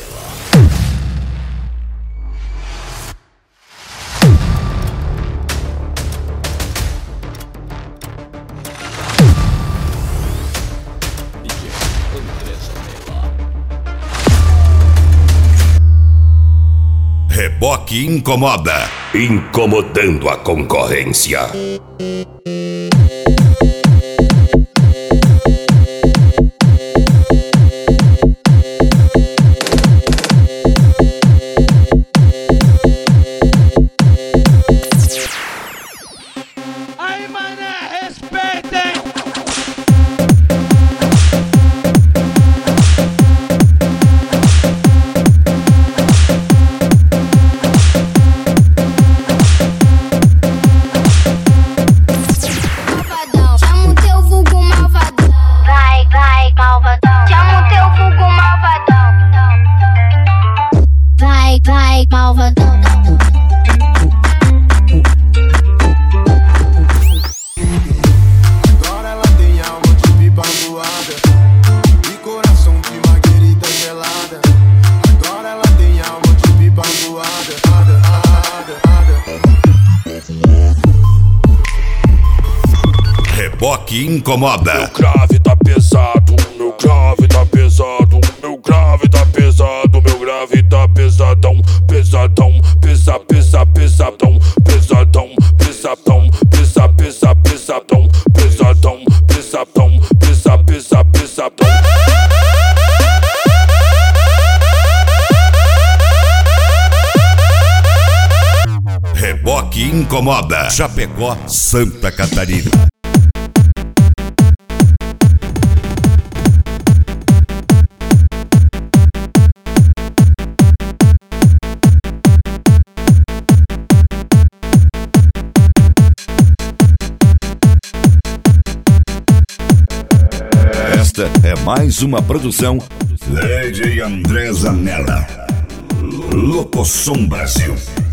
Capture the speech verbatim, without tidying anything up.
Reboque incomoda, incomodando a concorrência. Aí, mané, respeitem! Vai, malvadão. Agora ela tem alma de pipa voada e coração de marguerita gelada. Agora ela tem alma de pipa voada. Reboque incomoda. Meu grave tá pesado, meu grave tá pesado, meu grave tá pesado, meu grave tá pesadão, pesadão, pesa, pesa, pesadão, pesadão, pesadão, pesa, pesa, pesadão, pesadão, pesadão, pesa, pesa, pesadão. Reboque incomoda. Chapecó, Santa Catarina. Esta é mais uma produção D J André Zanella. Locosom Brasil.